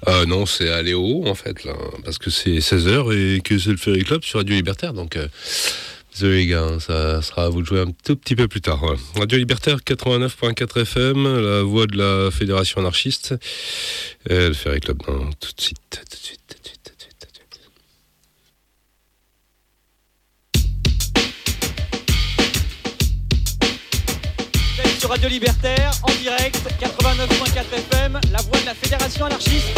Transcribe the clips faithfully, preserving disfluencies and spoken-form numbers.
Euh, non, c'est à Léo, en fait, là, parce que c'est seize heures et que c'est le Ferry Club sur Radio Libertaire, donc euh, désolé les gars, hein, ça sera à vous de jouer un tout petit peu plus tard. Ouais. Radio Libertaire quatre-vingt-neuf virgule quatre F M, la voix de la Fédération anarchiste, et le Ferry Club, non, tout de suite, tout de suite, tout de suite, tout de suite, tout de suite. Sur Radio Libertaire, en direct, quatre-vingt-neuf virgule quatre F M, la voix de la Fédération anarchiste.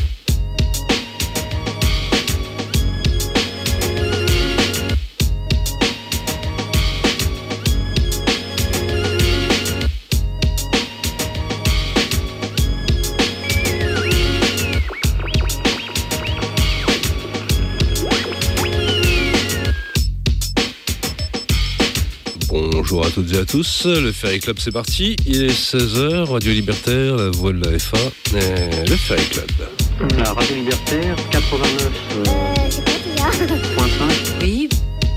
Bonjour à toutes et à tous, le Ferry Club c'est parti, il est seize heures, Radio Libertaire, la voix de la F A, et le Ferry Club. La Radio Libertaire, quatre-vingt-neuf virgule cinq. Oui.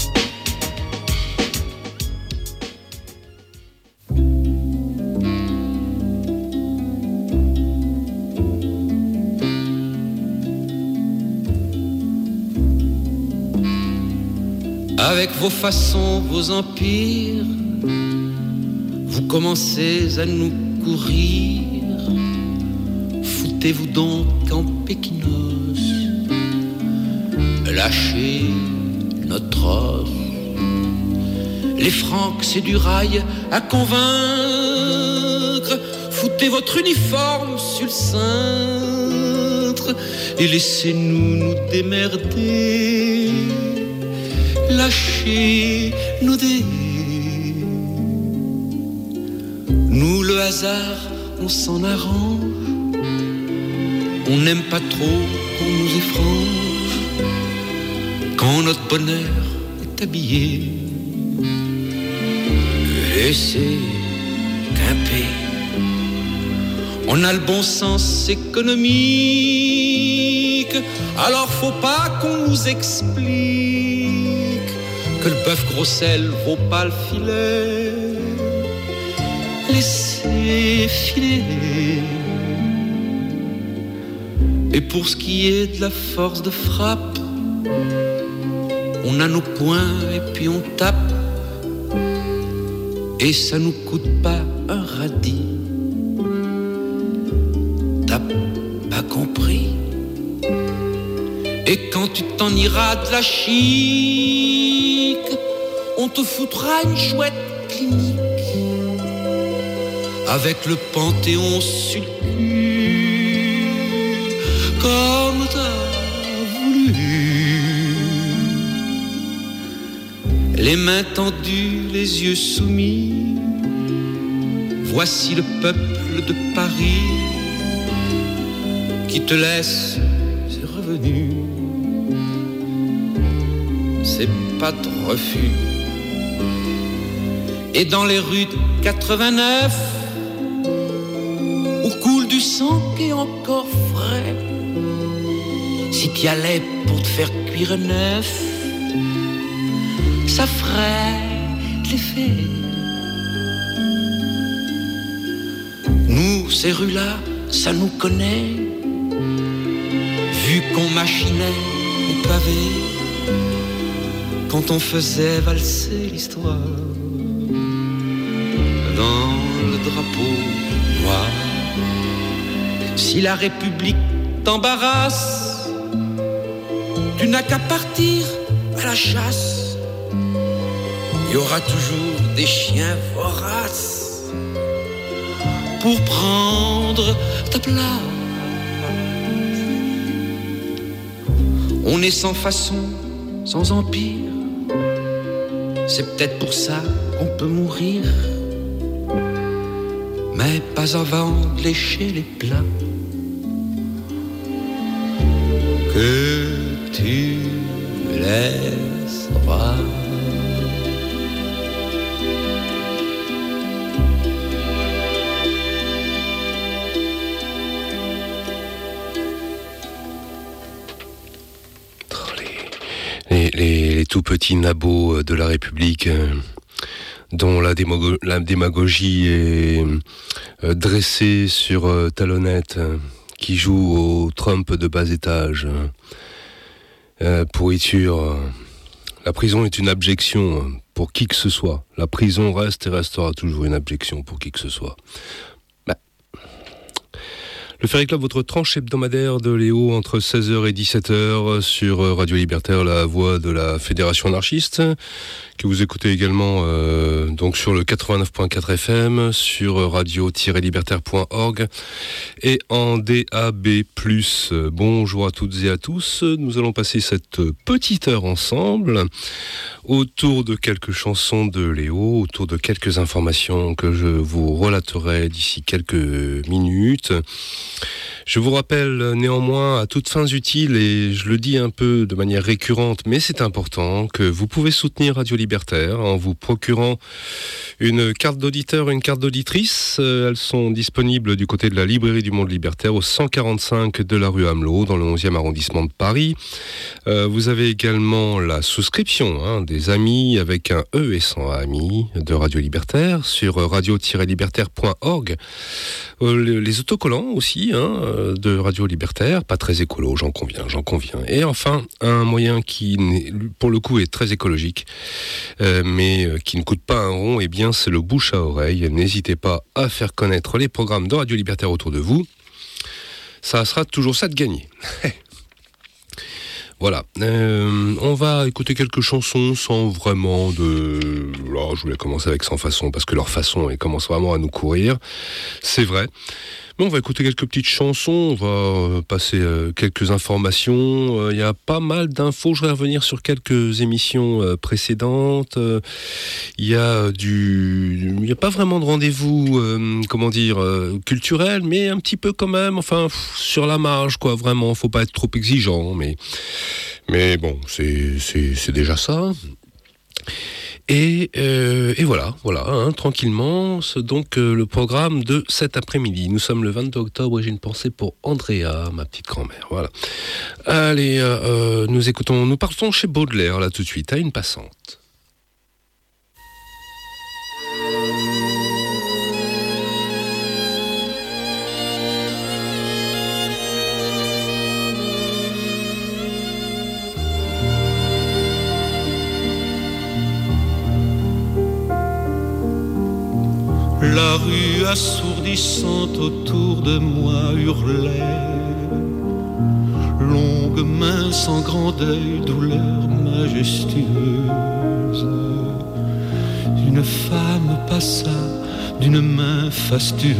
Avec vos façons, vos empires, vous commencez à nous courir. Foutez-vous donc en pékinos, lâchez notre os. Les Francs, c'est du rail à convaincre. Foutez votre uniforme sur le cintre et laissez-nous nous démerder. Lâchez-nous des... Nous, le hasard, on s'en arrange. On n'aime pas trop qu'on nous effrange. Quand notre bonheur est habillé, laissez grimper. On a le bon sens économique, alors faut pas qu'on nous explique que le bœuf gros sel vaut pas le filet. Laissez filer. Et pour ce qui est de la force de frappe, on a nos poings et puis on tape. Et ça nous coûte pas un radis. T'as pas compris? Et quand tu t'en iras de la chic, on te foutra une chouette clinique avec le Panthéon sur le cul, comme t'as voulu. Les mains tendues, les yeux soumis, voici le peuple de Paris qui te laisse ses revenus. C'est pas de refus. Et dans les rues de quatre-vingt-neuf, où coule du sang qui est encore frais, si t'y allais pour te faire cuire un œuf, ça ferait de l'effet. Nous, ces rues-là, ça nous connaît, vu qu'on machinait au pavé quand on faisait valser l'histoire dans le drapeau noir. Si la République t'embarrasse, tu n'as qu'à partir à la chasse. Il y aura toujours des chiens voraces pour prendre ta place. On est sans façon, sans empire. C'est peut-être pour ça qu'on peut mourir, mais pas avant de lécher les plats que tu laisseras. Les, les, les tout petits nabots de la République, euh, dont la, démago- la démagogie est euh, dressée sur euh, talonnette, euh, qui joue au Trump de bas étage. Euh, pourriture. La prison est une abjection pour qui que ce soit. La prison reste et restera toujours une abjection pour qui que ce soit. Bah. Le Ferry Club, votre tranche hebdomadaire de Léo entre seize heures et dix-sept heures sur Radio Libertaire, la voix de la Fédération anarchiste, que vous écoutez également euh, donc sur le quatre-vingt-neuf virgule quatre F M, sur radio tiret libertaire point org et en D A B plus. Bonjour à toutes et à tous. Nous allons passer cette petite heure ensemble autour de quelques chansons de Léo, autour de quelques informations que je vous relaterai d'ici quelques minutes. Je vous rappelle néanmoins à toutes fins utiles, et je le dis un peu de manière récurrente, mais c'est important, que vous pouvez soutenir Radio Libertaire en vous procurant une carte d'auditeur, une carte d'auditrice. Elles sont disponibles du côté de la librairie du Monde Libertaire au cent quarante-cinq de la rue Amelot, dans le onzième arrondissement de Paris. Euh, vous avez également la souscription hein, des amis avec un E et sans amis de Radio Libertaire sur radio tiret libertaire point org. Euh, les autocollants aussi hein, de Radio Libertaire, pas très écolo, j'en conviens, j'en conviens. Et enfin, un moyen qui, pour le coup, est très écologique, euh, mais qui ne coûte pas un rond, et eh bien, c'est le bouche à oreille. N'hésitez pas à faire connaître les programmes de Radio Libertaire autour de vous. Ça sera toujours ça de gagner. Voilà, euh, on va écouter quelques chansons sans vraiment de... Là, je voulais commencer avec Sans Façon, parce que leur façon, elle commence vraiment à nous courir, c'est vrai. Mais on va écouter quelques petites chansons, on va passer euh, quelques informations. Il euh, y a pas mal d'infos, je vais revenir sur quelques émissions euh, précédentes. Il euh, y a du... Il n'y a pas vraiment de rendez-vous, euh, comment dire, euh, culturel, mais un petit peu quand même, enfin, pff, sur la marge, quoi, vraiment. Faut pas être trop exigeant, mais... Mais bon, c'est, c'est, c'est déjà ça. Et, euh, et voilà, voilà, hein, tranquillement, c'est donc euh, le programme de cet après-midi. Nous sommes le vingt-deux octobre et j'ai une pensée pour Andrea, ma petite grand-mère. Voilà. Allez, euh, euh, nous écoutons, nous partons chez Baudelaire là tout de suite, à une passante. La rue assourdissante autour de moi hurlait, longue main sans grand deuil, douleur majestueuse. Une femme passa d'une main fastueuse,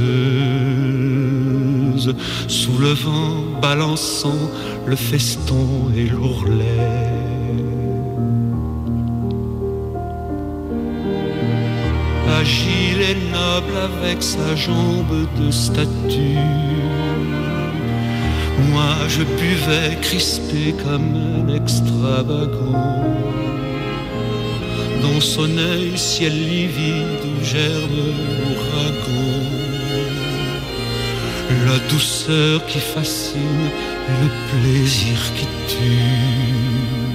soulevant, balançant le feston et l'ourlet. Agile et noble avec sa jambe de statue, moi je buvais crispé comme un extravagant. Dans son œil ciel livide où germe l'ouragan, la douceur qui fascine et le plaisir qui tue.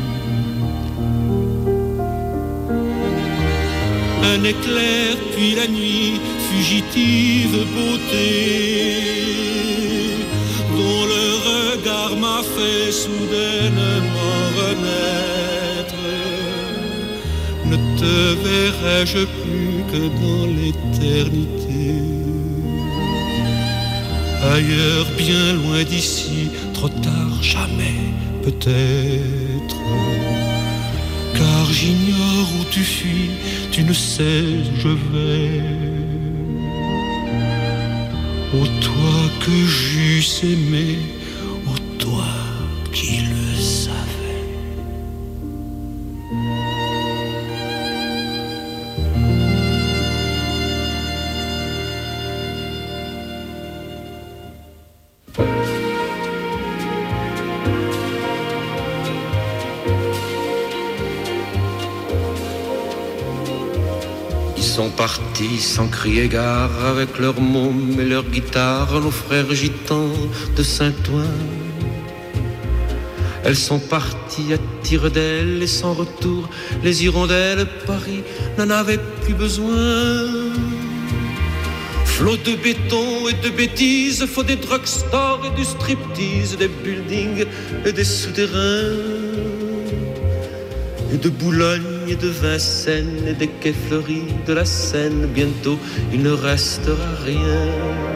Un éclair, puis la nuit, fugitive beauté, dont le regard m'a fait soudainement renaître. Ne te verrai-je plus que dans l'éternité, ailleurs, bien loin d'ici, trop tard, jamais, peut-être. Car j'ignore où tu fuis, tu ne sais où je vais. Ô toi que j'eusse aimé, ô toi qui le savais. Sont partis sans crier gare avec leurs mômes et leurs guitares, nos frères gitans de Saint-Ouen. Elles sont parties à tire d'aile et sans retour, les hirondelles Paris n'en avaient plus besoin. Flot de béton et de bêtises, faut des drugstores et du striptease, des buildings et des souterrains, et de Boulogne et de Vincennes et des quais fleuris de la Seine. Bientôt il ne restera rien.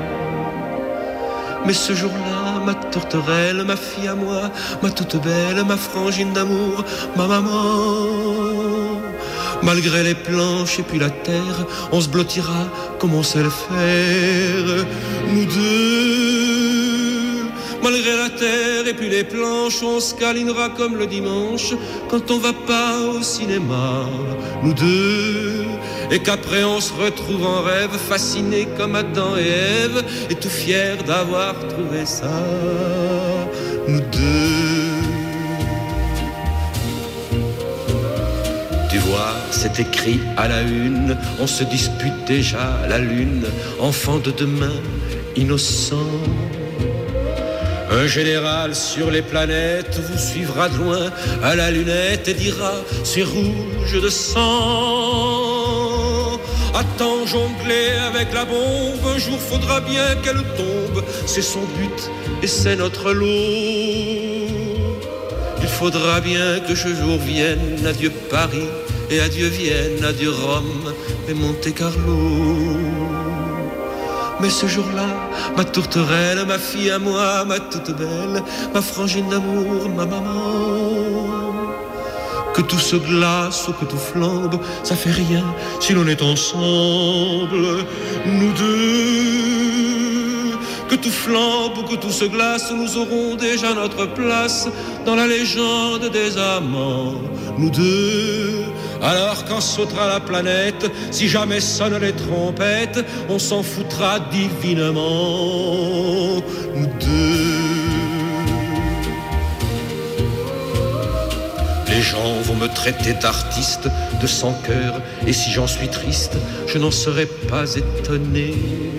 Mais ce jour-là, ma tourterelle, ma fille à moi, ma toute belle, ma frangine d'amour, ma maman, malgré les planches et puis la terre, on se blottira comme on sait le faire, nous deux. Malgré la terre et puis les planches, on se câlinera comme le dimanche quand on va pas au cinéma, nous deux. Et qu'après on se retrouve en rêve, fascinés comme Adam et Ève, et tout fiers d'avoir trouvé ça, nous deux. Tu vois, c'est écrit à la une, on se dispute déjà la lune, enfant de demain, innocent. Un général sur les planètes vous suivra de loin à la lunette et dira c'est rouge de sang. Attends jongler avec la bombe, un jour faudra bien qu'elle tombe, c'est son but et c'est notre lot. Il faudra bien que ce jour vienne, adieu Paris et adieu Vienne, adieu Rome et Monte-Carlo. Mais ce jour-là, ma tourterelle, ma fille à moi, ma toute belle, ma frangine d'amour, ma maman, que tout se glace ou que tout flambe, ça fait rien si l'on est ensemble, nous deux. Que tout flambe ou que tout se glace, nous aurons déjà notre place dans la légende des amants, nous deux. Alors quand sautera la planète, si jamais sonnent les trompettes, on s'en foutra divinement, nous deux. Les gens vont me traiter d'artiste, de sans cœur, et si j'en suis triste, je n'en serai pas étonné.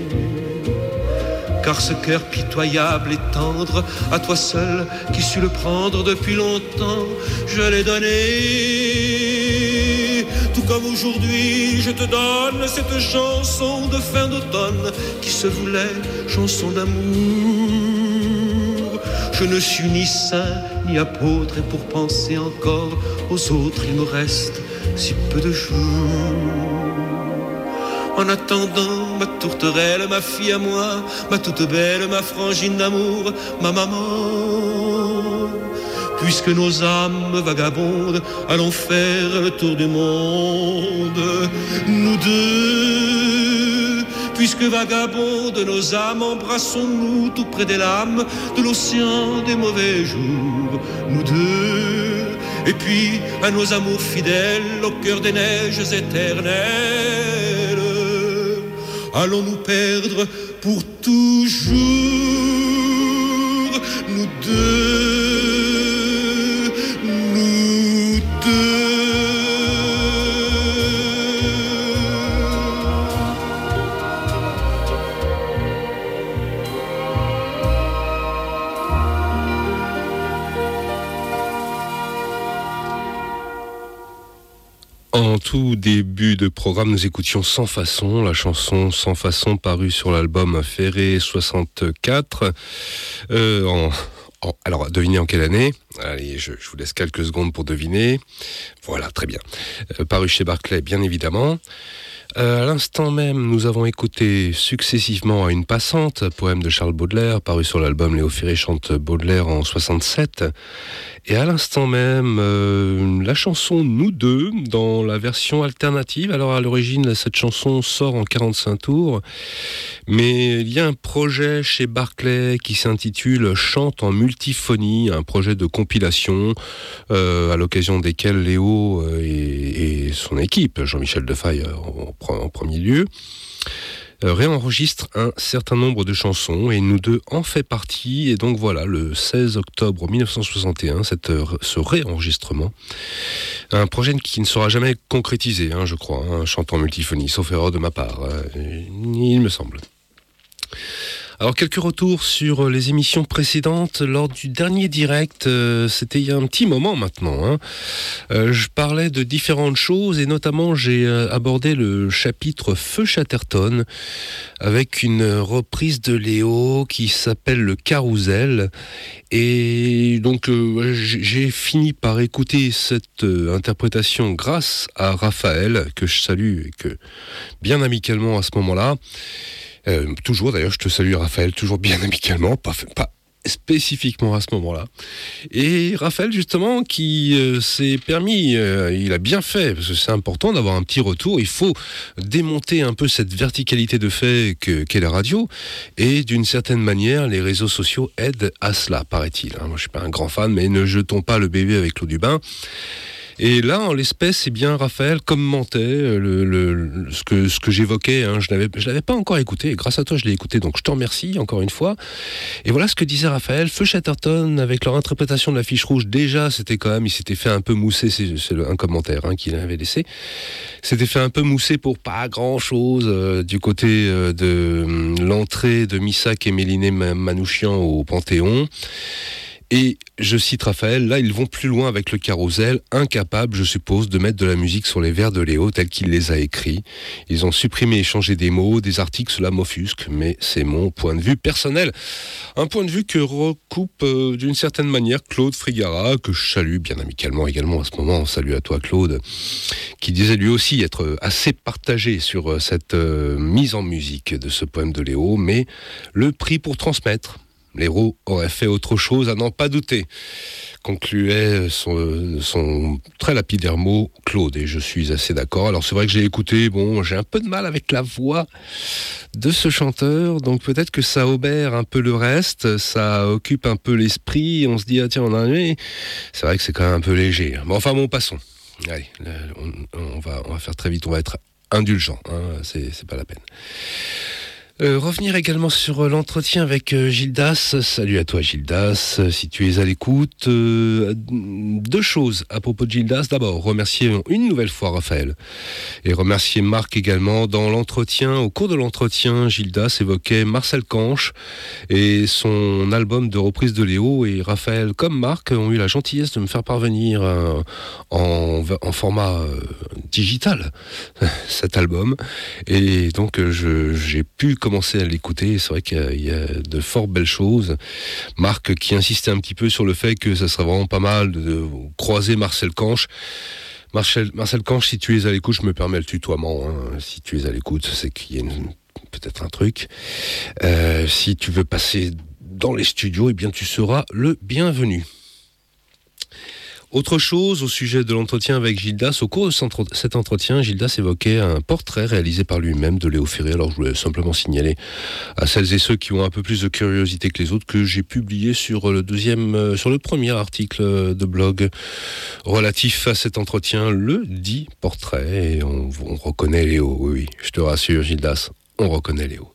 Car ce cœur pitoyable et tendre, à toi seul qui sus le prendre depuis longtemps, je l'ai donné. Tout comme aujourd'hui, je te donne cette chanson de fin d'automne qui se voulait chanson d'amour. Je ne suis ni saint ni apôtre, et pour penser encore aux autres, il me reste si peu de jours. En attendant, ma tourterelle, ma fille à moi, ma toute belle, ma frangine d'amour, ma maman, puisque nos âmes vagabondent, allons faire le tour du monde, nous deux. Puisque vagabondent nos âmes, embrassons-nous tout près des lames de l'océan des mauvais jours, nous deux. Et puis à nos amours fidèles, au cœur des neiges éternelles, allons nous perdre pour toujours, nous deux, nous deux. En tout début de programme, nous écoutions Sans Façon, la chanson Sans Façon parue sur l'album Ferré soixante-quatre. Euh, en, en, alors, devinez en quelle année ? Allez, je, je vous laisse quelques secondes pour deviner. Voilà, très bien. Euh, paru chez Barclay, bien évidemment. Euh, à l'instant même, nous avons écouté successivement À une passante, poème de Charles Baudelaire, paru sur l'album Léo Ferré chante Baudelaire en soixante-sept. Et à l'instant même, euh, la chanson Nous deux, dans la version alternative. Alors à l'origine, cette chanson sort en quarante-cinq tours, mais il y a un projet chez Barclay qui s'intitule Chante en multiphonie, un projet de compilation euh, à l'occasion desquels Léo euh, et, et son équipe, Jean-Michel Defaille euh, en, en premier lieu, Euh, réenregistre un certain nombre de chansons et Nous deux en fait partie. Et donc voilà, le seize octobre mille neuf cent soixante et un, cette, ce réenregistrement, un projet qui ne sera jamais concrétisé, hein, je crois, hein, chantant en multiphonie, sauf erreur de ma part, hein, il me semble. Alors, quelques retours sur les émissions précédentes. Lors du dernier direct, euh, c'était il y a un petit moment maintenant, hein, euh, je parlais de différentes choses et notamment j'ai euh, abordé le chapitre Feu Chatterton avec une reprise de Léo qui s'appelle Le Carousel. Et donc, euh, j'ai fini par écouter cette euh, interprétation grâce à Raphaël, que je salue et que bien amicalement à ce moment-là. Euh, toujours d'ailleurs, je te salue Raphaël, toujours bien amicalement, pas, pas spécifiquement à ce moment-là. Et Raphaël justement qui euh, s'est permis, euh, il a bien fait, parce que c'est important d'avoir un petit retour, il faut démonter un peu cette verticalité de fait que, qu'est la radio, et d'une certaine manière, les réseaux sociaux aident à cela, paraît-il. Moi je suis pas un grand fan, mais ne jetons pas le bébé avec l'eau du bain. Et là, en l'espèce, eh bien, Raphaël commentait le, le, le, ce que, ce que j'évoquais. Hein. Je ne l'avais pas encore écouté. Et grâce à toi, je l'ai écouté. Donc, je t'en remercie encore une fois. Et voilà ce que disait Raphaël. Feu Chatterton, avec leur interprétation de la fiche rouge, déjà, c'était quand même, il s'était fait un peu mousser. C'est, c'est un commentaire hein, qu'il avait laissé. S'était fait un peu mousser pour pas grand-chose euh, du côté euh, de euh, l'entrée de Missak et Méliné Manouchian au Panthéon. Et je cite Raphaël, là ils vont plus loin avec le Carousel, incapables, je suppose, de mettre de la musique sur les vers de Léo tels qu'il les a écrits. Ils ont supprimé et changé des mots, des articles, cela m'offusque, mais c'est mon point de vue personnel. Un point de vue que recoupe euh, d'une certaine manière Claude Frigara, que je salue bien amicalement également à ce moment. Salut à toi Claude, qui disait lui aussi être assez partagé sur cette euh, mise en musique de ce poème de Léo, mais le prix pour transmettre. Léo aurait fait autre chose à n'en pas douter, concluait son, son très lapidaire mot Claude, et je suis assez d'accord. Alors c'est vrai que j'ai écouté, bon, j'ai un peu de mal avec la voix de ce chanteur, donc peut-être que ça obère un peu le reste, ça occupe un peu l'esprit, on se dit, ah tiens, on a un... C'est vrai que c'est quand même un peu léger. Bon, enfin bon, passons. Allez, on, on, va, on va faire très vite, on va être indulgent, hein, c'est, c'est pas la peine. Euh, revenir également sur l'entretien avec euh, Gildas. Salut à toi Gildas, si tu es à l'écoute. Euh, deux choses à propos de Gildas. D'abord, remercier une nouvelle fois Raphaël et remercier Marc également. Dans l'entretien, au cours de l'entretien, Gildas évoquait Marcel Canche et son album de reprise de Léo, et Raphaël comme Marc ont eu la gentillesse de me faire parvenir euh, en, en format euh, digital cet album, et donc euh, je, j'ai pu commencer à l'écouter. C'est vrai qu'il y a de fort belles choses. Marc qui insistait un petit peu sur le fait que ça serait vraiment pas mal de, de croiser Marcel Canche. Marcel, Marcel Canche, si tu es à l'écoute, je me permets le tutoiement, hein. Si tu es à l'écoute, c'est qu'il y a une, peut-être un truc. Euh, si tu veux passer dans les studios, eh bien tu seras le bienvenu. Autre chose au sujet de l'entretien avec Gildas, au cours de cet entretien, Gildas évoquait un portrait réalisé par lui-même de Léo Ferré. Alors je voulais simplement signaler à celles et ceux qui ont un peu plus de curiosité que les autres que j'ai publié sur le deuxième, sur le premier article de blog relatif à cet entretien, le dit portrait, et on, on reconnaît Léo. Oui, oui, je te rassure Gildas, on reconnaît Léo.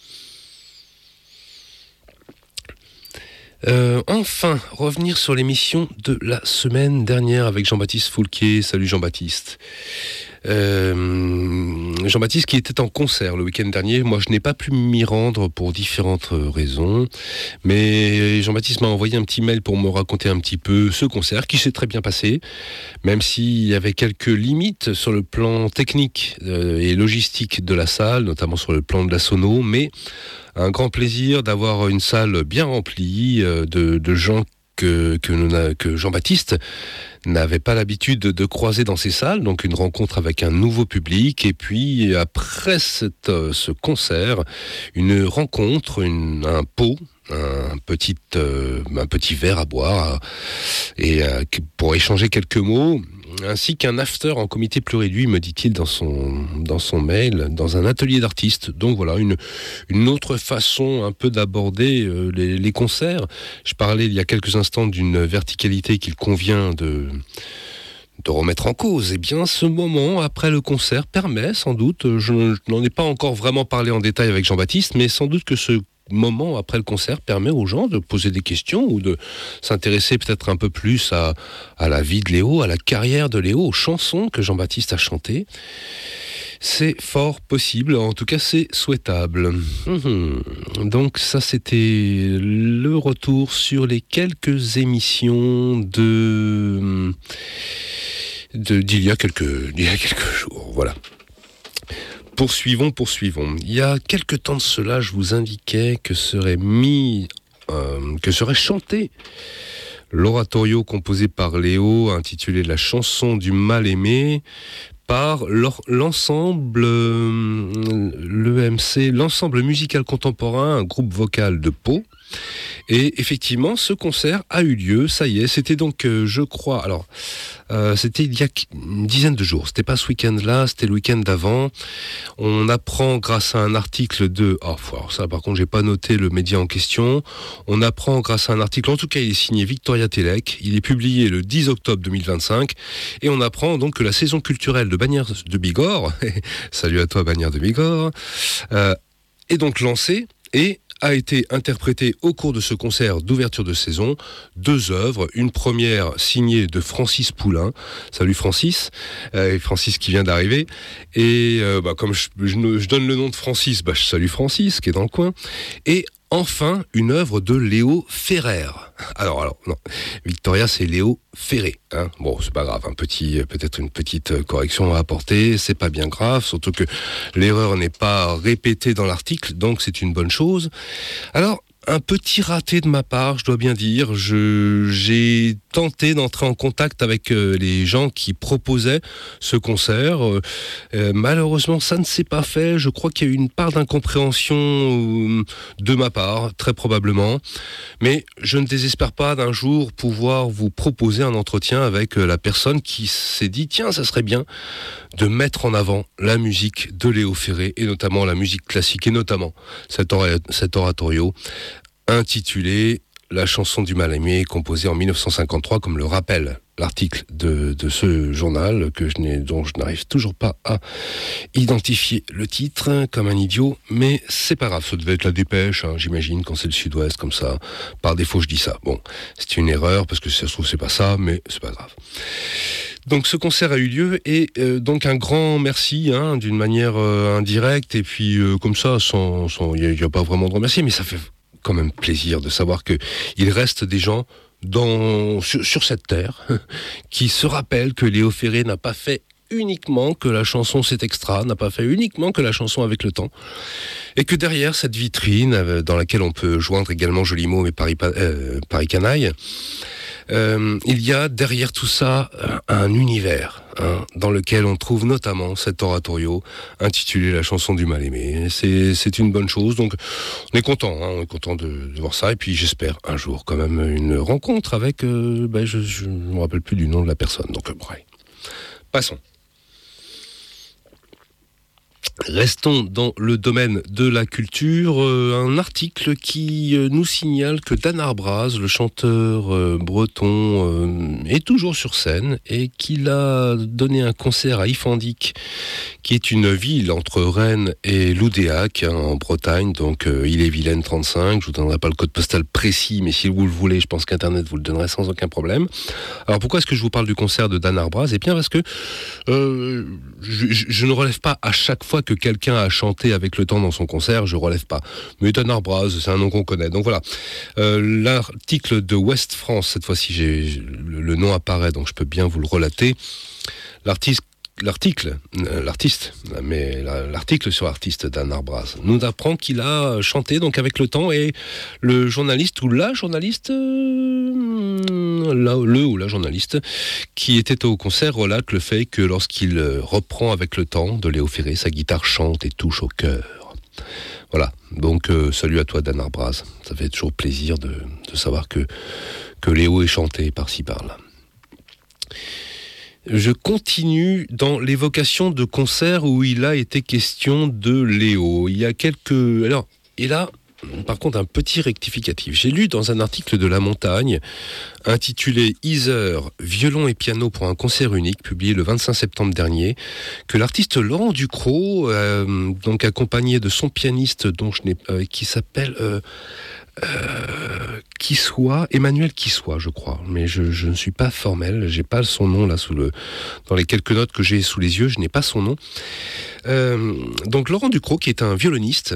Euh, enfin, revenir sur l'émission de la semaine dernière avec Jean-Baptiste Foulquier. Salut Jean-Baptiste. Euh, Jean-Baptiste qui était en concert le week-end dernier. Moi, je n'ai pas pu m'y rendre pour différentes raisons, mais Jean-Baptiste m'a envoyé un petit mail pour me raconter un petit peu ce concert qui s'est très bien passé, même s'il y avait quelques limites sur le plan technique et logistique de la salle, notamment sur le plan de la sono, mais un grand plaisir d'avoir une salle bien remplie de, de gens que, que, que Jean-Baptiste n'avait pas l'habitude de croiser dans ces salles, donc une rencontre avec un nouveau public, et puis après cette, ce concert, une rencontre, une, un pot, un petit, euh, un petit verre à boire, et euh, pour échanger quelques mots, ainsi qu'un after en comité plus réduit, me dit-il dans son, dans son mail, dans un atelier d'artistes. Donc voilà, une, une autre façon un peu d'aborder euh, les, les concerts. Je parlais il y a quelques instants d'une verticalité qu'il convient de... de remettre en cause. Eh bien, ce moment après le concert permet sans doute, je, je n'en ai pas encore vraiment parlé en détail avec Jean-Baptiste, mais sans doute que ce moment après le concert permet aux gens de poser des questions ou de s'intéresser peut-être un peu plus à, à la vie de Léo, à la carrière de Léo, aux chansons que Jean-Baptiste a chantées. C'est fort possible, en tout cas c'est souhaitable. Mmh. Donc ça c'était le retour sur les quelques émissions de, de d'il y a quelques d'il y a quelques jours, voilà. Poursuivons, poursuivons. Il y a quelque temps de cela, je vous indiquais que serait mis, euh, que serait chanté l'oratorio composé par Léo, intitulé La chanson du mal-aimé, par l'ensemble, l'E M C, l'ensemble musical contemporain, un groupe vocal de Pau. Et effectivement, ce concert a eu lieu, ça y est, c'était donc, euh, je crois, alors, euh, c'était il y a une dizaine de jours, c'était pas ce week-end-là, c'était le week-end d'avant. On apprend grâce à un article de, oh, alors ça par contre, j'ai pas noté le média en question, on apprend grâce à un article, en tout cas il est signé Victoria Télec, il est publié le dix octobre deux mille vingt-cinq, et on apprend donc que la saison culturelle de Bagnères de Bigorre, salut à toi Bagnères de Bigorre, euh, est donc lancée, et a été interprété au cours de ce concert d'ouverture de saison deux œuvres, une première signée de Francis Poulain, salut Francis, euh, et Francis qui vient d'arriver, et euh, bah, comme je, je, je donne le nom de Francis, bah, je salue Francis qui est dans le coin, et enfin une œuvre de Léo Ferrer. Alors, alors non, Victoria c'est Léo Ferré. Hein. Bon, c'est pas grave, un petit, peut-être une petite correction à apporter, c'est pas bien grave, surtout que l'erreur n'est pas répétée dans l'article, donc c'est une bonne chose. Alors, un petit raté de ma part, je dois bien dire. Je, j'ai tenté d'entrer en contact avec euh, les gens qui proposaient ce concert. Euh, euh, malheureusement, ça ne s'est pas fait. Je crois qu'il y a eu une part d'incompréhension euh, de ma part, très probablement. Mais je ne désespère pas d'un jour pouvoir vous proposer un entretien avec euh, la personne qui s'est dit « Tiens, ça serait bien de mettre en avant la musique de Léo Ferré, et notamment la musique classique, et notamment cet, or- cet oratorio intitulé « La chanson du mal-aimé », composé en dix-neuf cent cinquante-trois, comme le rappelle l'article de, de ce journal, que je n'ai, dont je n'arrive toujours pas à identifier le titre, comme un idiot, mais c'est pas grave, ça devait être la Dépêche, hein, j'imagine, quand c'est le Sud-Ouest, comme ça, par défaut je dis ça. Bon, c'est une erreur, parce que si ça se trouve c'est pas ça, mais c'est pas grave. Donc ce concert a eu lieu, et euh, donc un grand merci, hein, d'une manière euh, indirecte, et puis euh, comme ça, sans, sans, y a, y a pas vraiment de remercier, mais ça fait quand même plaisir de savoir que il reste des gens dans, sur, sur cette terre qui se rappellent que Léo Ferré n'a pas fait uniquement que la chanson c'est extra, n'a pas fait uniquement que la chanson avec le temps, et que derrière cette vitrine dans laquelle on peut joindre également Joli Môme et Paris, euh, Paris Canaille, Euh, il y a derrière tout ça un univers, hein, dans lequel on trouve notamment cet oratorio intitulé La chanson du mal-aimé. C'est, c'est une bonne chose, donc on est content, hein, on est content de, de voir ça, et puis j'espère un jour quand même une rencontre avec, euh, ben je ne me rappelle plus du nom de la personne, donc euh, bref. Passons. Restons dans le domaine de la culture, euh, un article qui euh, nous signale que Dan Arbraz, le chanteur euh, breton, euh, est toujours sur scène, et qu'il a donné un concert à Ifandic, qui est une ville entre Rennes et Loudéac, hein, en Bretagne, donc euh, Ille-et-Vilaine trente-cinq. Je vous donnerai pas le code postal précis, mais si vous le voulez, je pense qu'Internet vous le donnerait sans aucun problème. Alors pourquoi est-ce que je vous parle du concert de Dan Arbraz ? Eh bien parce que euh, je, je, je ne relève pas à chaque fois que quelqu'un a chanté avec le temps dans son concert, je relève pas. Mais Dan Arbraz, c'est un nom qu'on connaît. Donc voilà. Euh, l'article de Ouest France, cette fois-ci, j'ai, le, le nom apparaît, donc je peux bien vous le relater. L'artiste L'article, euh, l'artiste, mais la, l'article sur l'artiste Dan Arbraz nous apprend qu'il a chanté donc avec le temps, et le journaliste ou la journaliste, euh, la, le ou la journaliste qui était au concert relate le fait que lorsqu'il reprend avec le temps de Léo Ferré, sa guitare chante et touche au cœur. Voilà, donc euh, salut à toi Dan Arbraz, ça fait toujours plaisir de, de savoir que, que Léo est chanté par-ci par-là. Je continue dans l'évocation de concerts où il a été question de Léo. Il y a quelques... Alors, et là, par contre, un petit rectificatif. J'ai lu dans un article de La Montagne, intitulé « Iser, violon et piano pour un concert unique », publié le vingt-cinq septembre dernier, que l'artiste Laurent Ducrot, euh, donc accompagné de son pianiste, dont je n'ai, euh, qui s'appelle... Euh, euh, qui soit Emmanuel qui soit, je crois, mais je, je ne suis pas formel, j'ai pas son nom là sous le dans les quelques notes que j'ai sous les yeux, je n'ai pas son nom. Euh, donc Laurent Ducrot, qui est un violoniste,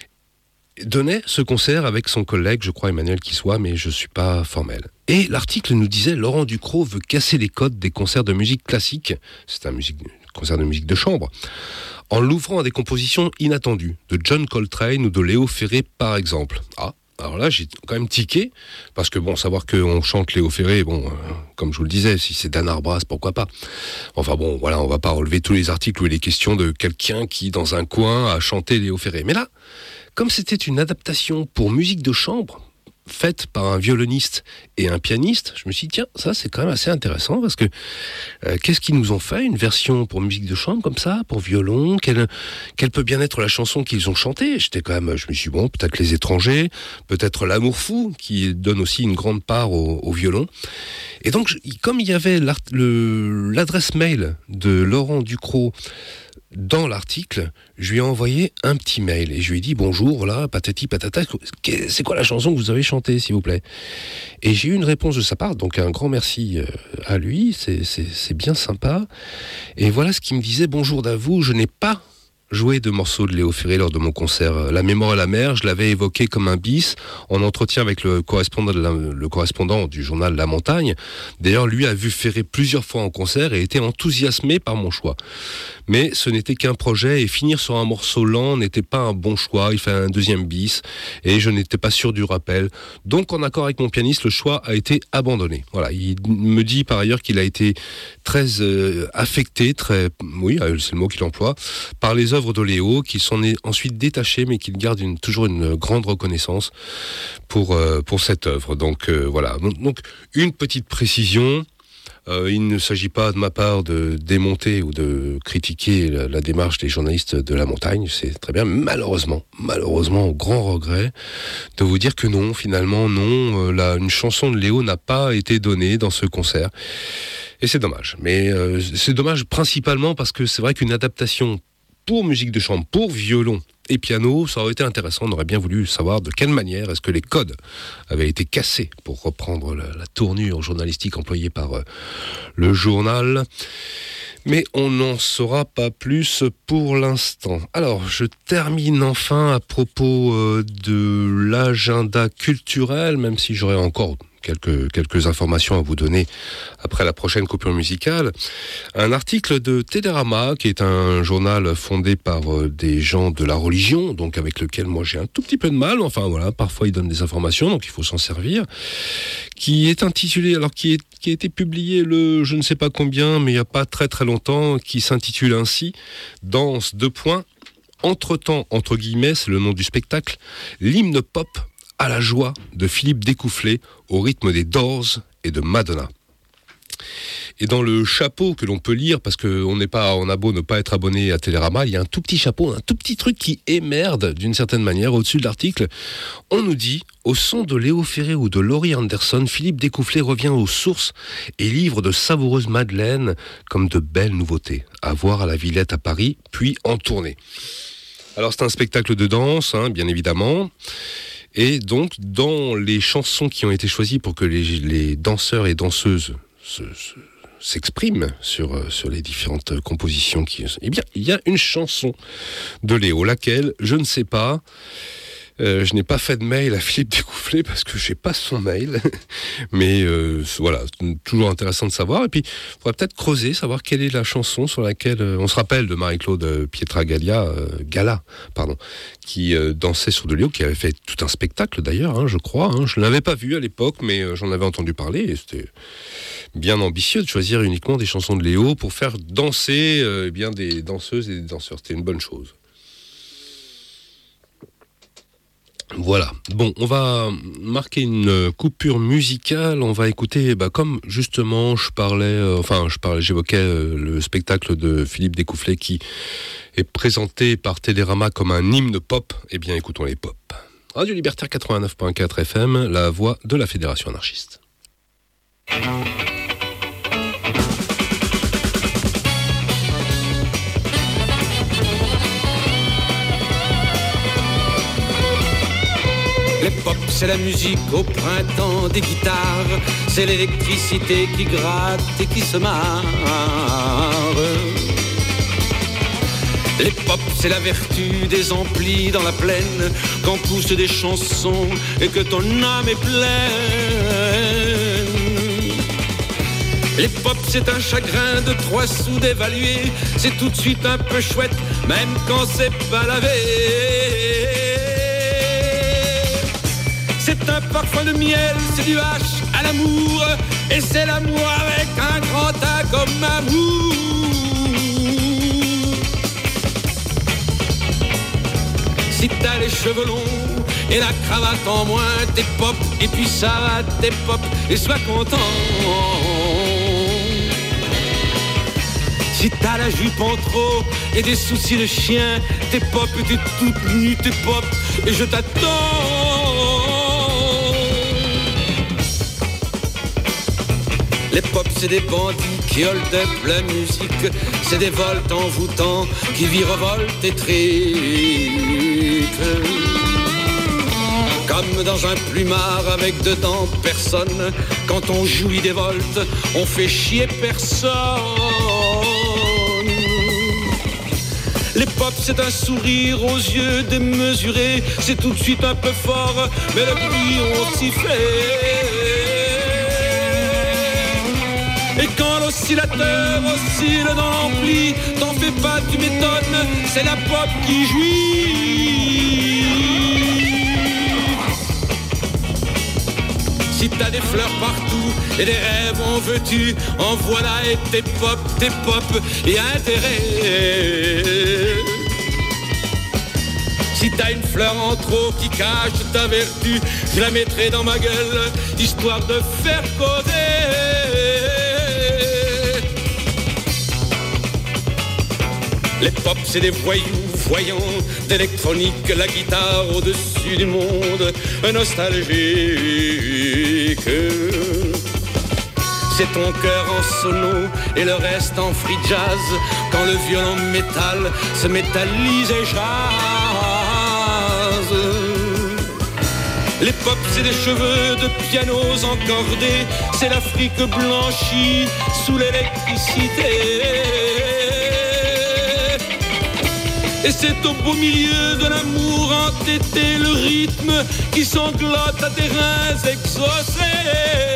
donnait ce concert avec son collègue, je crois Emmanuel qui soit, mais je suis pas formel. Et l'article nous disait Laurent Ducrot veut casser les codes des concerts de musique classique, c'est un musique, concert de musique de chambre, en l'ouvrant à des compositions inattendues, de John Coltrane ou de Léo Ferré par exemple. Ah, alors là j'ai quand même tiqué, parce que bon, savoir qu'on chante Léo Ferré, bon, euh, comme je vous le disais, si c'est Dan Arbras, pourquoi pas. Enfin bon, voilà, on va pas relever tous les articles où il est question de quelqu'un qui, dans un coin, a chanté Léo Ferré. Mais là, comme c'était une adaptation pour musique de chambre, faite par un violoniste et un pianiste, je me suis dit, tiens, ça c'est quand même assez intéressant, parce que euh, qu'est-ce qu'ils nous ont fait, une version pour musique de chambre comme ça, pour violon, quelle, quelle peut bien être la chanson qu'ils ont chantée. J'étais quand même, je me suis dit, bon, peut-être Les Étrangers, peut-être L'amour fou, qui donne aussi une grande part au, au violon. Et donc, comme il y avait le, l'adresse mail de Laurent Ducrot dans l'article, je lui ai envoyé un petit mail et je lui ai dit bonjour, voilà, patati patata, c'est quoi la chanson que vous avez chantée, s'il vous plaît? Et j'ai eu une réponse de sa part, donc un grand merci à lui, c'est, c'est, c'est bien sympa. Et voilà ce qu'il me disait: bonjour à vous, je n'ai pas joué de morceaux de Léo Ferré lors de mon concert La Mémoire et la Mer. Je l'avais évoqué comme un bis en entretien avec le correspondant, de la, le correspondant du journal La Montagne. D'ailleurs, lui a vu Ferré plusieurs fois en concert et était enthousiasmé par mon choix. Mais ce n'était qu'un projet et finir sur un morceau lent n'était pas un bon choix. Il fallait un deuxième bis et je n'étais pas sûr du rappel. Donc, en accord avec mon pianiste, le choix a été abandonné. Voilà. Il me dit par ailleurs qu'il a été très euh, affecté, très, oui, c'est le mot qu'il emploie, par les œuvres de Léo, qu'il s'en est ensuite détaché, mais qu'il garde une, toujours une grande reconnaissance pour, euh, pour cette œuvre. Donc euh, voilà, donc, donc une petite précision, euh, il ne s'agit pas de ma part de démonter ou de critiquer la, la démarche des journalistes de La Montagne, c'est très bien, malheureusement, malheureusement, au grand regret, de vous dire que non, finalement, non, euh, la, une chanson de Léo n'a pas été donnée dans ce concert. Et c'est dommage, mais euh, c'est dommage principalement parce que c'est vrai qu'une adaptation pour musique de chambre, pour violon et piano, ça aurait été intéressant. On aurait bien voulu savoir de quelle manière est-ce que les codes avaient été cassés, pour reprendre la, la tournure journalistique employée par euh, le journal. Mais on n'en saura pas plus pour l'instant. Alors, je termine enfin à propos euh, de l'agenda culturel, même si j'aurais encore quelques, quelques informations à vous donner après la prochaine coupure musicale. Un article de Télérama, qui est un journal fondé par euh, des gens de la religion, donc avec lequel moi j'ai un tout petit peu de mal. Enfin voilà, parfois ils donnent des informations, donc il faut s'en servir. Qui est intitulé, alors qui, est, qui a été publié le je ne sais pas combien, mais il n'y a pas très très longtemps, qui s'intitule ainsi « Danse, deux points, entre-temps, entre guillemets, c'est le nom du spectacle, l'hymne pop à la joie de Philippe Découfflé au rythme des Doors et de Madonna ». Et dans le chapeau que l'on peut lire, parce qu'on n'est pas, on a beau ne pas être abonné à Télérama, il y a un tout petit chapeau, un tout petit truc qui émerde d'une certaine manière au-dessus de l'article. On nous dit, au son de Léo Ferré ou de Laurie Anderson, Philippe Découfflé revient aux sources et livre de savoureuses madeleines comme de belles nouveautés à voir à la Villette à Paris, puis en tournée. Alors c'est un spectacle de danse, hein, bien évidemment. Et donc, dans les chansons qui ont été choisies pour que les, les danseurs et danseuses se, se, s'expriment sur, sur les différentes compositions, qui, eh bien, il y a une chanson de Léo, laquelle, je ne sais pas. Euh, je n'ai pas fait de mail à Philippe Découfflé parce que je n'ai pas son mail. Mais euh, voilà, c'est toujours intéressant de savoir. Et puis, il faudrait peut-être creuser, savoir quelle est la chanson sur laquelle... Euh, on se rappelle de Marie-Claude Pietragalia, euh, Gala, pardon, qui euh, dansait sur de Léo, qui avait fait tout un spectacle d'ailleurs, hein, je crois. Hein. Je ne l'avais pas vu à l'époque, mais euh, j'en avais entendu parler. Et c'était bien ambitieux de choisir uniquement des chansons de Léo pour faire danser euh, eh bien, des danseuses et des danseurs. C'était une bonne chose. Voilà, bon, on va marquer une coupure musicale, on va écouter, bah, comme justement je parlais, euh, enfin je parlais, j'évoquais euh, le spectacle de Philippe Découfflé qui est présenté par Télérama comme un hymne pop, eh bien écoutons les pop. Radio Libertaire quatre-vingt-neuf point quatre F M, la voix de la Fédération anarchiste. Les pop, c'est la musique au printemps des guitares, c'est l'électricité qui gratte et qui se marre. Les pop, c'est la vertu des amplis dans la plaine, quand poussent des chansons et que ton âme est pleine. Les pop, c'est un chagrin de trois sous d'évaluer, c'est tout de suite un peu chouette, même quand c'est pas lavé. C'est un parfum de miel, c'est du H à l'amour, et c'est l'amour avec un grand A comme amour. Si t'as les cheveux longs et la cravate en moins, t'es pop, et puis ça va, t'es pop, et sois content. Si t'as la jupe en trop et des soucis de chien, t'es pop, et t'es toute nue, t'es pop, et je t'attends. Les pop, c'est des bandits qui hold up la musique, c'est des volts envoûtants qui virevoltent et triquent. Comme dans un plumard avec dedans personne, quand on jouit des volts, on fait chier personne. Les pop, c'est un sourire aux yeux démesurés, c'est tout de suite un peu fort, mais le bruit on s'y fait. Et quand l'oscillateur oscille dans l'ampli, t'en fais pas, tu m'étonnes, c'est la pop qui jouit. Si t'as des fleurs partout et des rêves en veux-tu, en voilà et t'es pop, t'es pop et intérêt. Si t'as une fleur en trop qui cache ta vertu, je la mettrai dans ma gueule, histoire de faire causer. Les pop, c'est des voyous voyants d'électronique, la guitare au-dessus du monde, nostalgique. C'est ton cœur en sono et le reste en free jazz, quand le violon métal se métallise et jazz. Les pop, c'est des cheveux de pianos encordés, c'est l'Afrique blanchie sous l'électricité. Et c'est au beau milieu de l'amour entêté, le rythme qui sanglote à tes reins exaucés.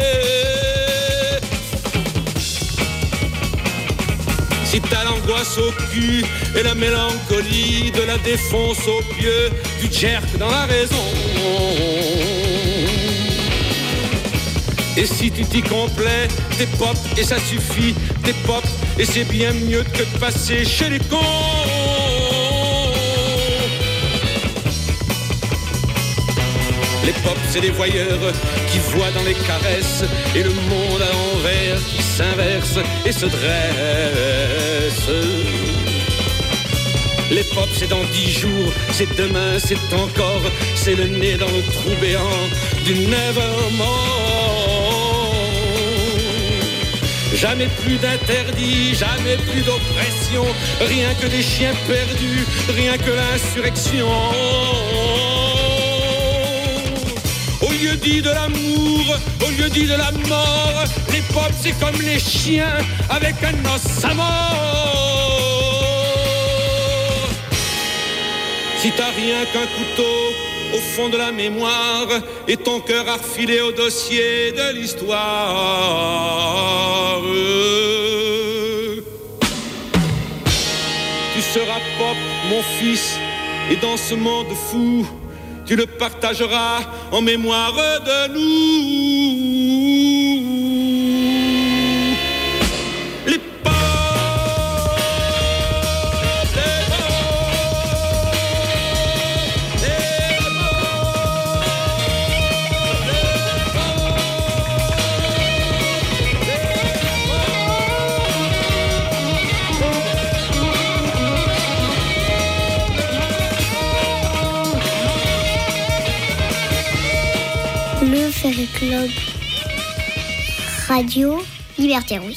Si t'as l'angoisse au cul et la mélancolie de la défonce au pieu, du jerk dans la raison. Et si tu t'y complais, t'es pop et ça suffit, t'es pop et c'est bien mieux que de passer chez les cons. Les pop, c'est des voyeurs qui voient dans les caresses et le monde à l'envers qui s'inverse et se dresse. Les pop, c'est dans dix jours, c'est demain, c'est encore, c'est le nez dans le trou béant du Nevermore. Jamais plus d'interdit, jamais plus d'oppression, rien que des chiens perdus, rien que l'insurrection. Au lieu dit de l'amour, au lieu dit de la mort, les pop c'est comme les chiens avec un os à mort. Si t'as rien qu'un couteau au fond de la mémoire et ton cœur a refilé au dossier de l'histoire, tu seras pop mon fils et dans ce monde fou tu le partageras en mémoire de nous. Les pop, les pop, les Le Ferry Club. Radio Libertaire, oui.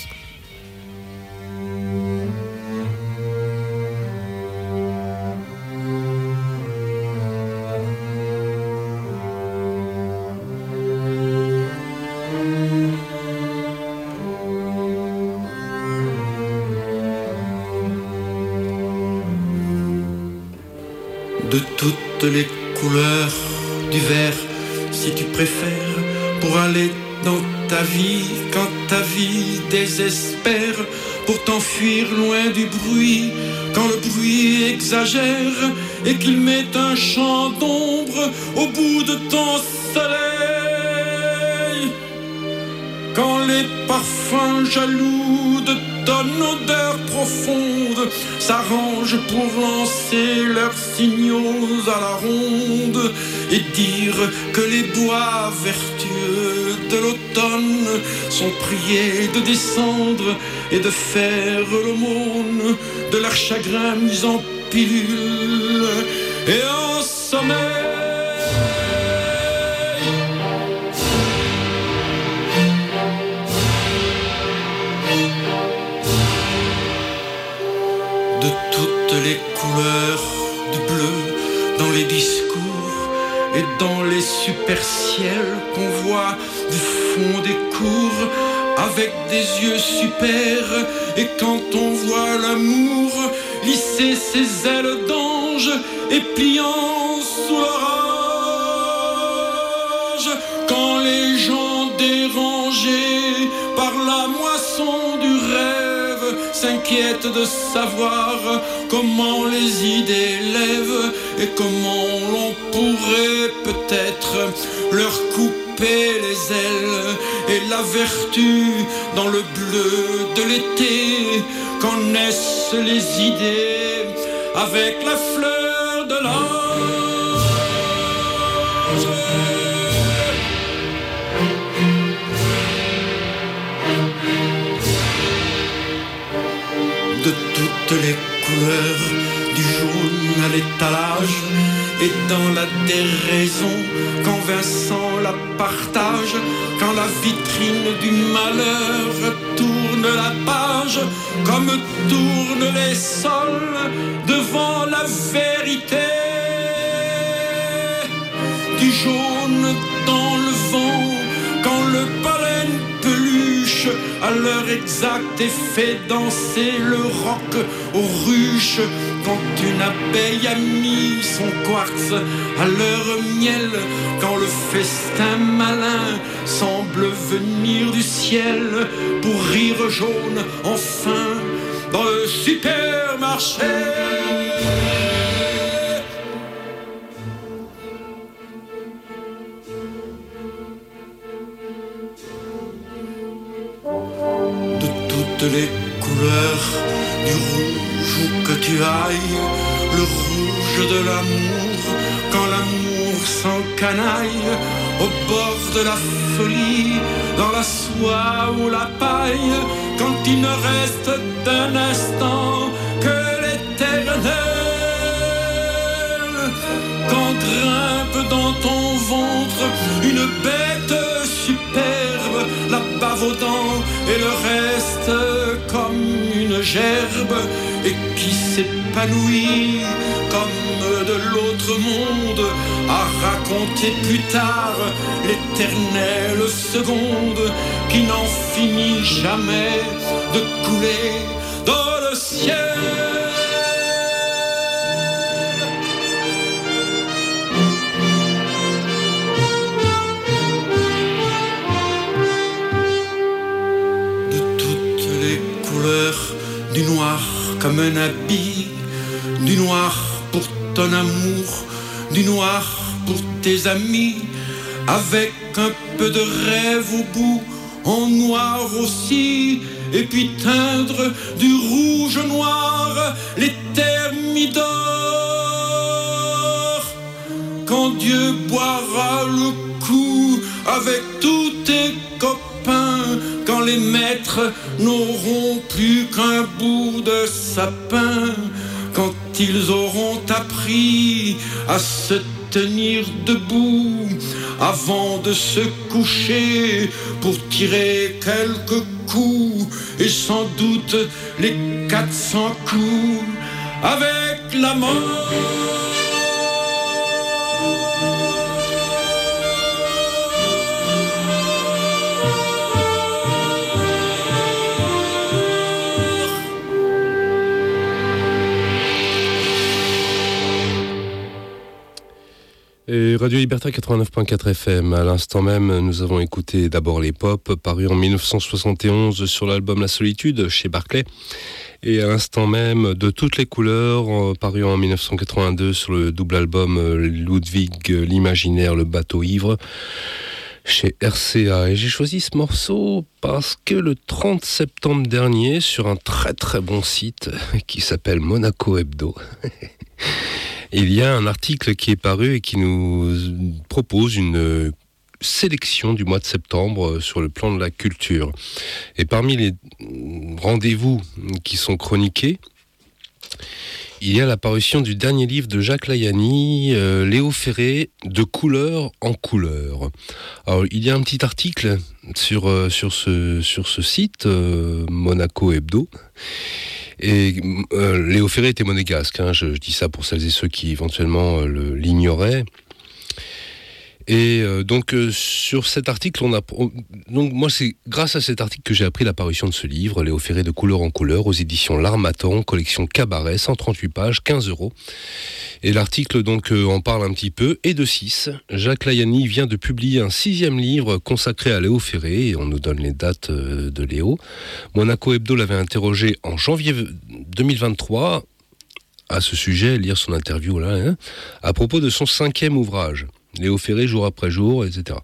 toutes les couleurs du vert, si tu préfères, pour aller dans ta vie, quand ta vie désespère, pour t'enfuir loin du bruit, quand le bruit exagère et qu'il met un champ d'ombre au bout de ton soleil, quand les parfums jaloux de ton odeur profonde s'arrangent pour lancer leurs signaux à la ronde et dire que les bois vertueux de l'automne sont priés de descendre et de faire l'aumône de leur chagrin mis en pilule et en sommeil. De toutes les couleurs du bleu dans les discours et dans les super ciels qu'on voit du fond des cours avec des yeux super, et quand on voit l'amour lisser ses ailes d'ange et pliant sous l'orage, quand les gens dérangés par la moisson du rêve s'inquiètent de savoir comment les idées lèvent et comment l'on pourrait peut-être leur couper les ailes, et la vertu dans le bleu de l'été, quand naissent les idées avec la fleur de l'ange. De toutes les couleurs, du jaune à l'étalage et dans la déraison, quand Vincent la partage, quand la vitrine du malheur tourne la page, comme tournent les sols devant la vérité. Du jaune dans le vent, quand le pollen peluche à l'heure exacte et fait danser le roc aux ruches, quand une abeille a mis son quartz à l'heure miel, quand le festin malin semble venir du ciel pour rire jaune enfin dans le supermarché. De toutes les couleurs, du rouge où que tu ailles, le rouge de l'amour, quand l'amour s'encanaille au bord de la folie, dans la soie ou la paille, quand il ne reste d'un instant que l'éternel, quand grimpe dans ton ventre une bête superbe, la bave aux dents et le reste comme une gerbe, et qui s'épanouit comme de l'autre monde à raconter plus tard l'éternelle seconde qui n'en finit jamais de couler dans le ciel. Du noir comme un habit, du noir pour ton amour, du noir pour tes amis, avec un peu de rêve au bout, en noir aussi, et puis teindre du rouge noir les thermidors. Quand Dieu boira le coup avec tous tes copains, quand les maîtres n'auront plus qu'un bout de sapin, quand ils auront appris à se tenir debout avant de se coucher pour tirer quelques coups, et sans doute les quatre cents coups avec la mort. Radio Libertaire quatre-vingt-neuf point quatre F M. À l'instant même, nous avons écouté d'abord les Pop, parus en dix-neuf cent soixante et onze sur l'album La Solitude chez Barclay. Et à l'instant même, De toutes les couleurs, paru en dix-neuf cent quatre-vingt-deux sur le double album Ludwig l'imaginaire, le bateau ivre, chez R C A. Et j'ai choisi ce morceau parce que le trente septembre dernier, sur un très très bon site qui s'appelle Monaco Hebdo, il y a un article qui est paru et qui nous propose une sélection du mois de septembre sur le plan de la culture. Et parmi les rendez-vous qui sont chroniqués, il y a la parution du dernier livre de Jacques Layani, euh, Léo Ferré, De couleur en couleur. Alors, il y a un petit article sur, euh, sur, ce, sur ce site, euh, Monaco Hebdo. Et euh, Léo Ferré était monégasque, hein, je, je dis ça pour celles et ceux qui éventuellement euh, le, l'ignoraient. Et euh, donc euh, sur cet article, on a on, donc moi c'est grâce à cet article que j'ai appris la parution de ce livre, Léo Ferré de couleur en couleur, aux éditions L'Harmattan, collection Cabaret, cent trente-huit pages, quinze euros. Et l'article donc euh, en parle un petit peu. Et de six, Jacques Layani vient de publier un sixième livre consacré à Léo Ferré, et on nous donne les dates euh, de Léo. Monaco Hebdo l'avait interrogé en janvier deux mille vingt-trois à ce sujet, lire son interview là, hein, à propos de son cinquième ouvrage. Léo Ferré, jour après jour, et cetera.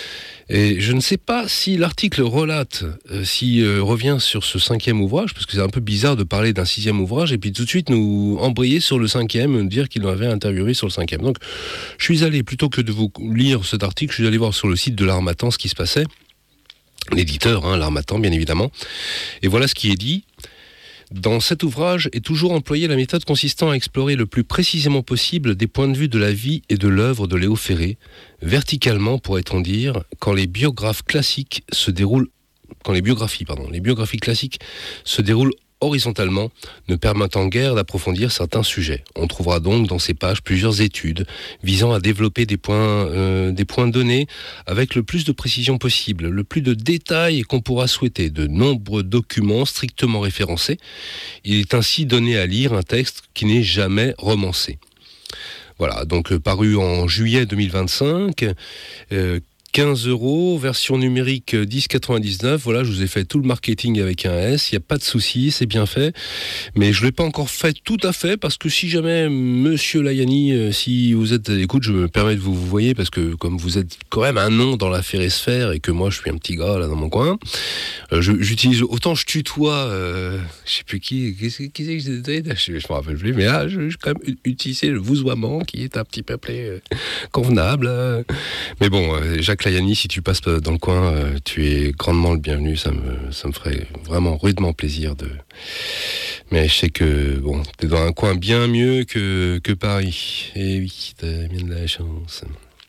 Et je ne sais pas si l'article relate, euh, s'il euh, revient sur ce cinquième ouvrage, parce que c'est un peu bizarre de parler d'un sixième ouvrage, et puis tout de suite nous embrayer sur le cinquième, dire qu'il l'avait interviewé sur le cinquième. Donc, je suis allé, plutôt que de vous lire cet article, je suis allé voir sur le site de l'Harmattan ce qui se passait. L'éditeur, hein, l'Harmattan, bien évidemment. Et voilà ce qui est dit. Dans cet ouvrage est toujours employée la méthode consistant à explorer le plus précisément possible des points de vue de la vie et de l'œuvre de Léo Ferré, verticalement pourrait-on dire, quand les biographes classiques se déroulent, quand les biographies, pardon, les biographies classiques se déroulent horizontalement, ne permettant guère d'approfondir certains sujets. On trouvera donc dans ces pages plusieurs études visant à développer des points, euh, des points donnés avec le plus de précision possible, le plus de détails qu'on pourra souhaiter, de nombreux documents strictement référencés. Il est ainsi donné à lire un texte qui n'est jamais romancé. Voilà, donc euh, paru en juillet deux mille vingt-cinq, euh, quinze euros, version numérique dix quatre-vingt-dix-neuf. Voilà, je vous ai fait tout le marketing avec un S, il n'y a pas de souci, c'est bien fait. Mais je ne l'ai pas encore fait tout à fait, parce que si jamais, monsieur Layani, euh, si vous êtes à l'écoute, je me permets de vous, vous voyez, parce que comme vous êtes quand même un nom dans la ferrésphère, et que moi je suis un petit gars là dans mon coin, euh, je, j'utilise, autant je tutoie, euh, je ne sais plus qui, qui, qui, qui c'est que j'étais, je ne me rappelle plus, mais là, je, je quand même utiliser le vousoiement, qui est un petit peu euh, convenable. Euh. Mais bon, euh, Jacques Layani, si tu passes dans le coin, euh, tu es grandement le bienvenu. Ça me, ça me ferait vraiment rudement plaisir de. Mais je sais que bon, t'es dans un coin bien mieux que, que Paris. Et oui, t'as bien de la chance.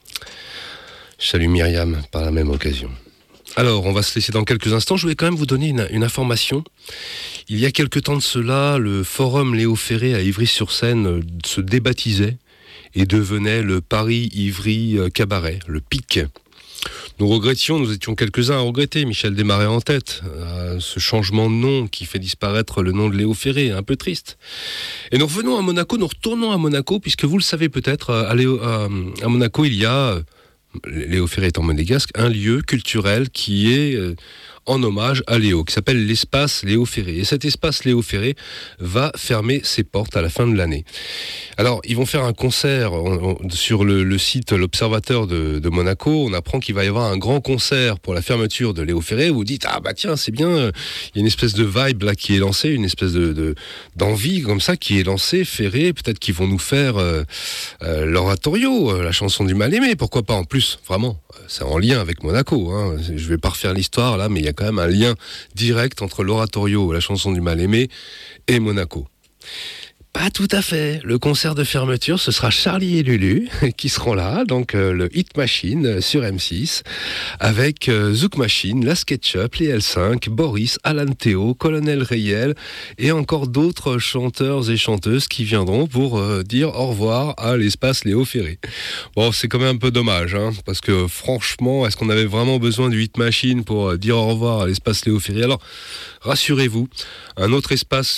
Je salue Myriam par la même occasion. Alors, on va se laisser dans quelques instants. Je voulais quand même vous donner une, une information. Il y a quelque temps de cela, le forum Léo Ferré à Ivry-sur-Seine se débaptisait et devenait le Paris Ivry Cabaret, le P I C. Nous regrettions, nous étions quelques-uns à regretter, Michel Desmarais en tête, euh, ce changement de nom qui fait disparaître le nom de Léo Ferré, un peu triste. Et nous revenons à Monaco, nous retournons à Monaco, puisque vous le savez peut-être, à, Léo, à, à Monaco, il y a, Léo Ferré étant monégasque, un lieu culturel qui est euh, en hommage à Léo, qui s'appelle l'espace Léo Ferré. Et cet espace Léo Ferré va fermer ses portes à la fin de l'année. Alors, ils vont faire un concert on, on, sur le, le site L'Observateur de, de Monaco. On apprend qu'il va y avoir un grand concert pour la fermeture de Léo Ferré. Vous vous dites, ah bah tiens, c'est bien, il y a une espèce de vibe là qui est lancée, une espèce de, de, d'envie comme ça qui est lancée, Ferré. Peut-être qu'ils vont nous faire euh, euh, l'oratorio, euh, la chanson du mal-aimé, pourquoi pas. En plus, vraiment, c'est en lien avec Monaco. Hein. Je vais pas refaire l'histoire là, mais il y a quand même un lien direct entre l'oratorio, la chanson du mal-aimé, et Monaco. Pas tout à fait. Le concert de fermeture, ce sera Charlie et Lulu qui seront là, donc euh, le Hit Machine euh, sur M six, avec euh, Zouk Machine, la SketchUp, les L cinq, Boris, Alan Théo, Colonel Rayel et encore d'autres chanteurs et chanteuses qui viendront pour euh, dire au revoir à l'espace Léo Ferré. Bon, c'est quand même un peu dommage, hein, parce que franchement, est-ce qu'on avait vraiment besoin du Hit Machine pour euh, dire au revoir à l'espace Léo Ferré ? Alors, rassurez-vous, un autre espace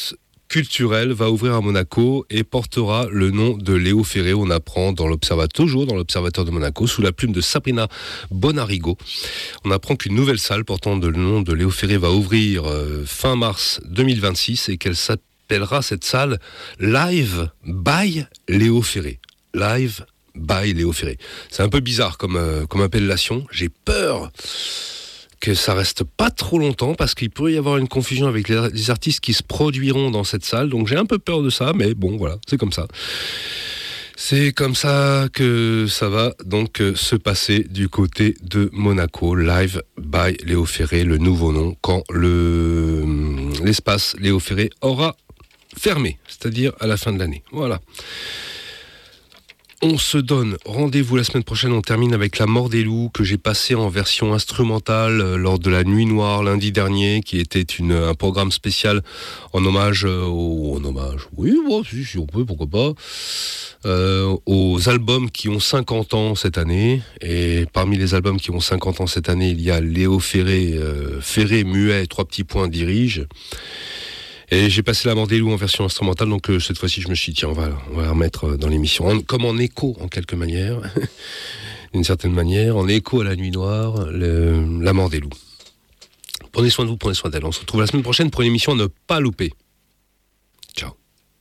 culturel va ouvrir à Monaco et portera le nom de Léo Ferré. On apprend dans l'Observateur, toujours dans l'Observateur de Monaco, sous la plume de Sabrina Bonarigo. On apprend qu'une nouvelle salle portant le nom de Léo Ferré va ouvrir euh, fin mars deux mille vingt-six et qu'elle s'appellera cette salle Live by Léo Ferré. Live by Léo Ferré. C'est un peu bizarre comme, euh, comme appellation. J'ai peur que ça reste pas trop longtemps parce qu'il pourrait y avoir une confusion avec les, les artistes qui se produiront dans cette salle. Donc j'ai un peu peur de ça, mais bon, voilà, c'est comme ça. C'est comme ça que ça va donc euh, se passer du côté de Monaco. Live by Léo Ferré, le nouveau nom, quand le, l'espace Léo Ferré aura fermé, c'est-à-dire à la fin de l'année. Voilà. On se donne rendez-vous la semaine prochaine. On termine avec La Mort des Loups que j'ai passé en version instrumentale lors de la Nuit Noire lundi dernier, qui était une, un programme spécial en hommage, au, en hommage, oui, bon, si, si on peut, pourquoi pas, euh, aux albums qui ont cinquante ans cette année. Et parmi les albums qui ont cinquante ans cette année, il y a Léo Ferré, euh, Ferré, muet, trois petits points, dirige. Et j'ai passé La Mort des Loups en version instrumentale, donc euh, cette fois-ci je me suis dit tiens, on va, on va la remettre dans l'émission, en, comme en écho en quelque manière, d'une certaine manière, en écho à La Nuit Noire, le, La Mort des Loups. Prenez soin de vous, prenez soin d'elle. On se retrouve la semaine prochaine pour une émission à ne pas louper. Ciao.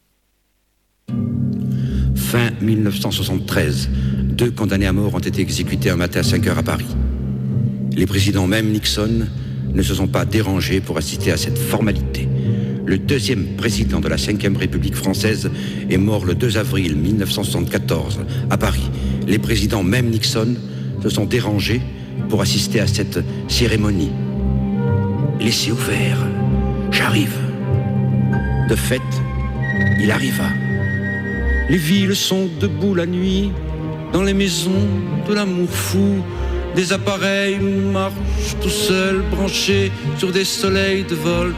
Fin dix-neuf cent soixante-treize, deux condamnés à mort ont été exécutés un matin à cinq heures à Paris. Les présidents, même Nixon, ne se sont pas dérangés pour assister à cette formalité. Le deuxième président de la cinquième République française est mort le deux avril dix-neuf cent soixante-quatorze à Paris. Les présidents, même Nixon, se sont dérangés pour assister à cette cérémonie. Laissez ouvert, j'arrive. De fait, il arriva. Les villes sont debout la nuit, dans les maisons de l'amour fou. Des appareils marchent tout seuls, branchés sur des soleils de vol.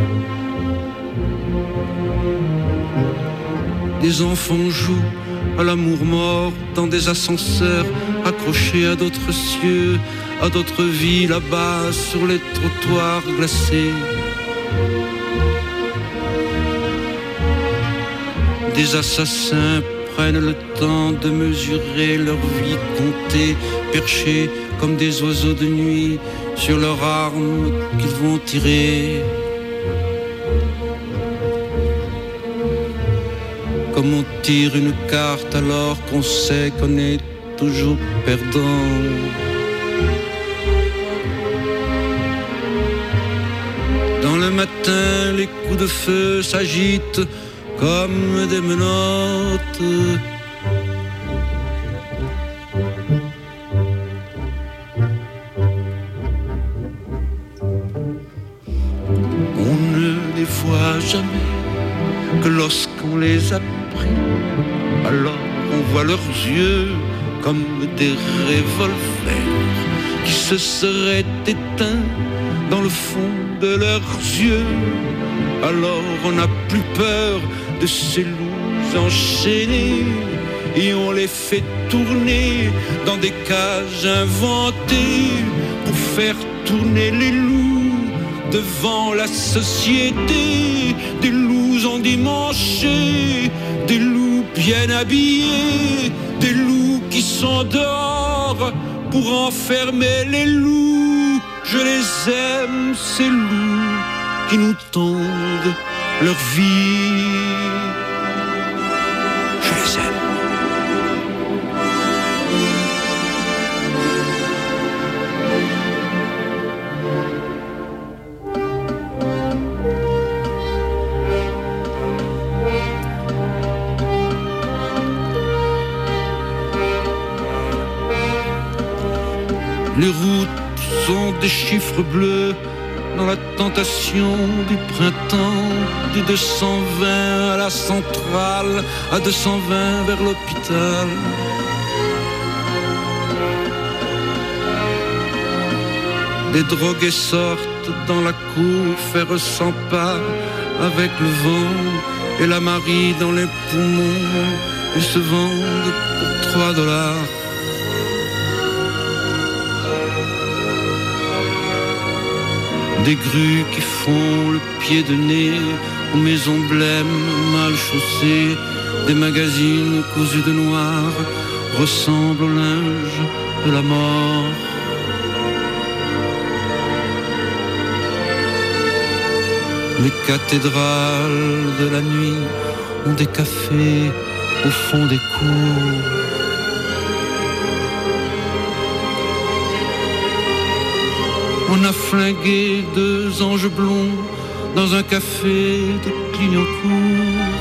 Des enfants jouent à l'amour mort dans des ascenseurs accrochés à d'autres cieux, à d'autres vies là-bas sur les trottoirs glacés. Des assassins prennent le temps de mesurer leur vie comptée, perchés comme des oiseaux de nuit sur leurs armes qu'ils vont tirer. Comme on tire une carte alors qu'on sait qu'on est toujours perdant. Dans le matin, les coups de feu s'agitent comme des menottes. On ne les voit jamais que lorsqu'on les a pris. Alors on voit leurs yeux comme des revolvers qui se seraient éteints dans le fond de leurs yeux. Alors on n'a plus peur de ces loups enchaînés et on les fait tourner dans des cages inventées pour faire tourner les loups devant la société. Des loups endimanchés, des loups bien habillés, des loups qui sont dehors pour enfermer les loups. Je les aime, ces loups qui nous tendent leur vie. Je les aime. Les routes sont des chiffres bleus dans la tentation du printemps. Du deux cent vingt à la centrale, à deux cent vingt vers l'hôpital. Des drogués sortent dans la cour, faire cent pas avec le vent et la Marie dans les poumons. Ils se vendent pour trois dollars. Des grues qui font le pied de nez aux maisons blêmes mal chaussées, des magazines cousus de noir ressemblent au linge de la mort. Les cathédrales de la nuit ont des cafés au fond des cours. On a flingué deux anges blonds dans un café de Clignancourt.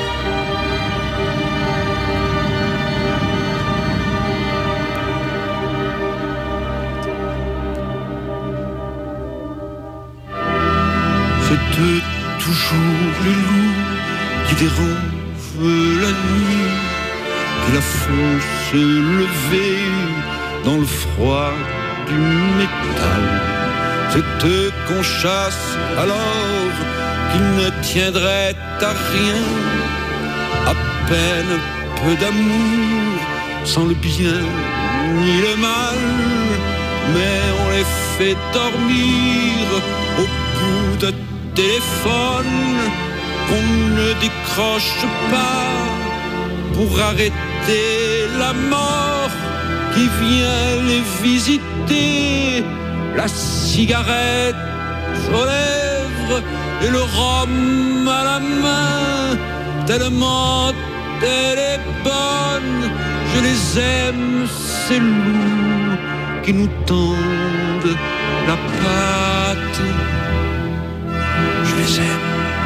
C'est eux toujours les loups qui dérangent la nuit, qui la font se lever dans le froid du métal. C'est eux qu'on chasse alors qu'ils ne tiendraient à rien, à peine peu d'amour, sans le bien ni le mal, mais on les fait dormir au bout d'un téléphone qu'on ne décroche pas pour arrêter la mort qui vient les visiter. La cigarette aux lèvres et le rhum à la main, tellement elle est bonne, je les aime, ces loups qui nous tendent la patte. Je les aime.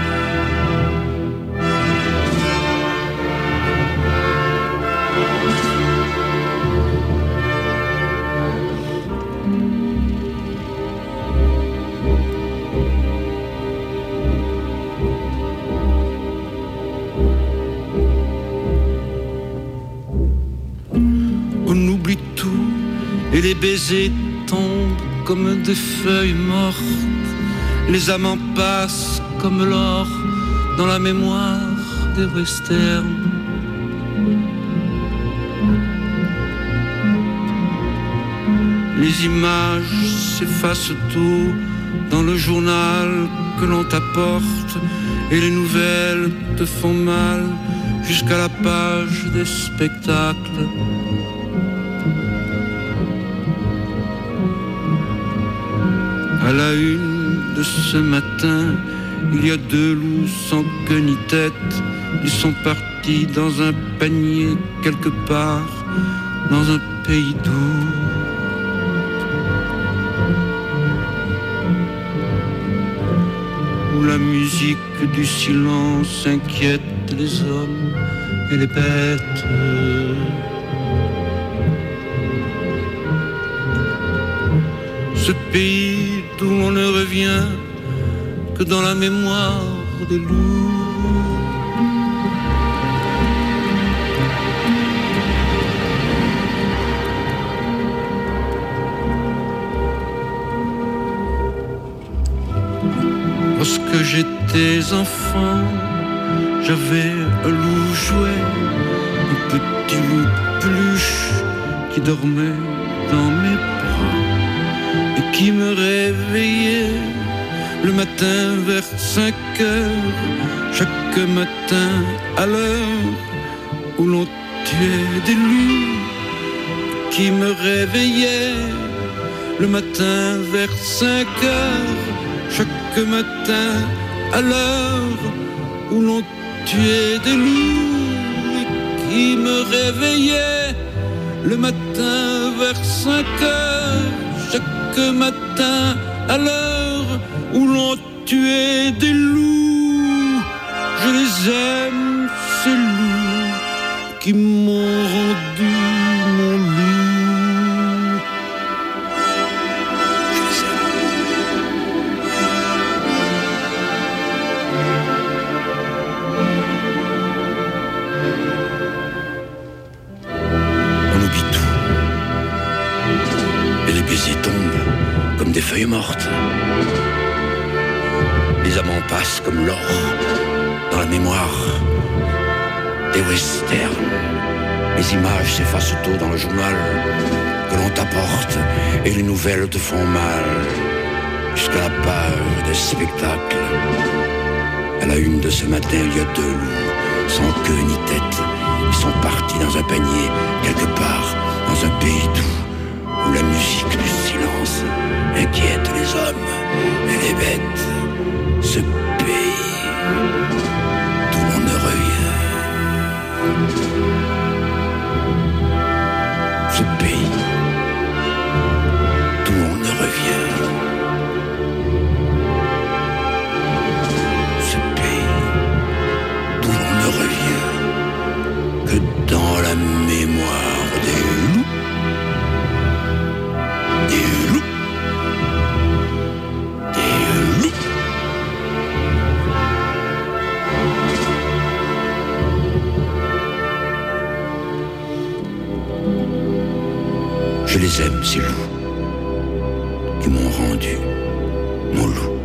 Et les baisers tombent comme des feuilles mortes. Les amants passent comme l'or dans la mémoire des westerns. Les images s'effacent tôt dans le journal que l'on t'apporte, et les nouvelles te font mal jusqu'à la page des spectacles. À la une de ce matin, il y a deux loups sans queue ni tête. Ils sont partis dans un panier quelque part, dans un pays doux. Où la musique du silence inquiète les hommes et les bêtes. Ce pays d'où l'on ne revient que dans la mémoire des loups. Lorsque j'étais enfant, j'avais un loup jouet, un petit loup peluche qui dormait dans mes bras et qui me réveillait le matin vers cinq heures, chaque matin à l'heure où l'on tuait des loups, qui me réveillait le matin vers cinq heures, chaque matin à l'heure où l'on tuait des loups, et qui me réveillait le matin vers cinq heures, chaque matin à l'heure où l'on tuait des loups. Je les aime, ces loups qui m'ont rendu mon loup. Je les aime. On oublie tout. Et les baisers tombent comme des feuilles mortes. Les amants passent comme l'or dans la mémoire des westerns. Les images s'effacent tôt dans le journal que l'on t'apporte, et les nouvelles te font mal jusqu'à la page des spectacles. À la une de ce matin, il y a deux loups, sans queue ni tête. Ils sont partis dans un panier, quelque part, dans un pays doux, où la musique du silence inquiète les hommes et les bêtes. Ce pays d'où l'on ne revient. Ce pays d'où l'on ne revient. Ce pays d'où l'on ne revient que dans la mémoire des loups. Des loups. Des loups. Je les aime, ces loups, qui m'ont rendu mon loup.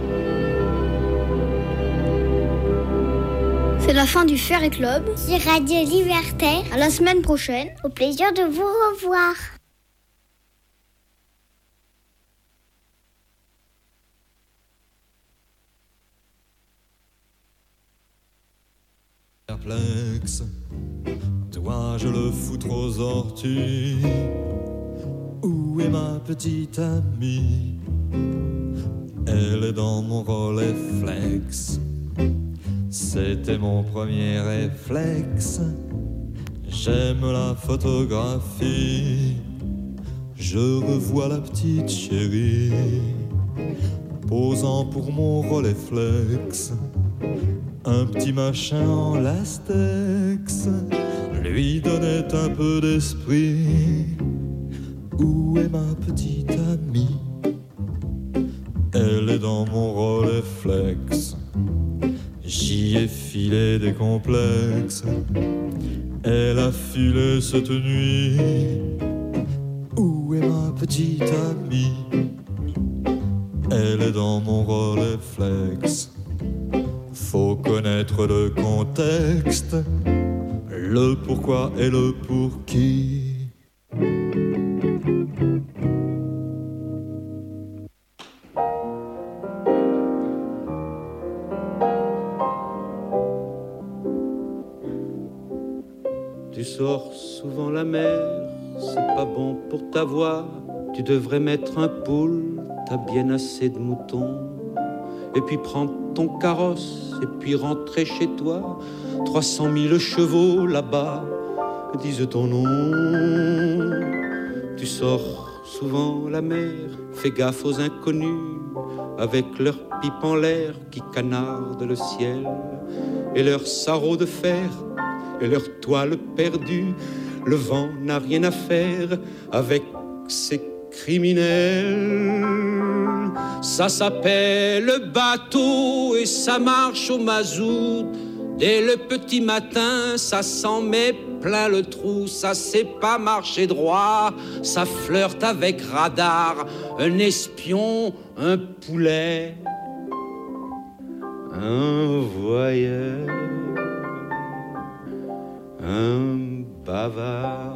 C'est la fin du Ferry Club sur Radio Libertaire. À la semaine prochaine. Au plaisir de vous revoir. Perplexe, dois-je le foutre aux orties? Où est ma petite amie? Elle est dans mon Rolleiflex. C'était mon premier réflexe. J'aime la photographie. Je revois la petite chérie posant pour mon Rolleiflex. Un petit machin en lastex lui donnait un peu d'esprit. Où est ma petite amie? Elle est dans mon Rolleiflex. J'y ai filé des complexes. Elle a filé cette nuit. Où est ma petite amie? Elle est dans mon Rolleiflex. Faut connaître le contexte, le pourquoi et le pour qui. Tu sors souvent la mer, c'est pas bon pour ta voix. Tu devrais mettre un poule, t'as bien assez de moutons. Et puis prendre ton carrosse, et puis rentrer chez toi. Trois cent mille chevaux là-bas disent ton nom. Tu sors souvent la mer, fais gaffe aux inconnus, avec leurs pipes en l'air qui canardent le ciel, et leurs sarraux de fer, et leurs toiles perdues. Le vent n'a rien à faire avec ces criminels. Ça s'appelle bateau et ça marche au mazout. Dès le petit matin, ça s'en met plein le trou. Ça sait pas marcher droit, ça flirte avec radar. Un espion, un poulet, un voyeur, un bavard.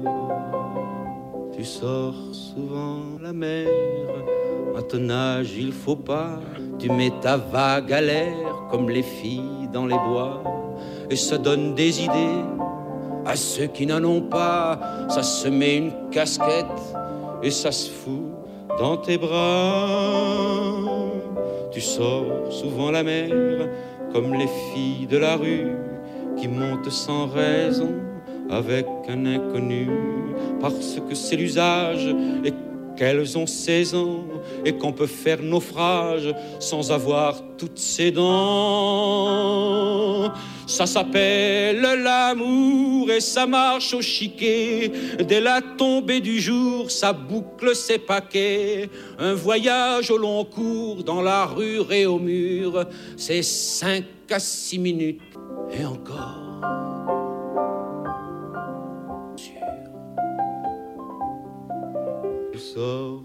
Tu sors souvent la mer, à ton âge il faut pas. Tu mets ta vague à l'air comme les filles dans les bois, et ça donne des idées à ceux qui n'en ont pas. Ça se met une casquette et ça se fout dans tes bras. Tu sors souvent la mer comme les filles de la rue qui montent sans raison avec un inconnu, parce que c'est l'usage et qu'elles ont seize ans et qu'on peut faire naufrage sans avoir toutes ses dents. Ça s'appelle l'amour et ça marche au chiquet. Dès la tombée du jour, ça boucle ses paquets. Un voyage au long cours dans la rue et au mur, c'est cinq à six minutes et encore. Tu sors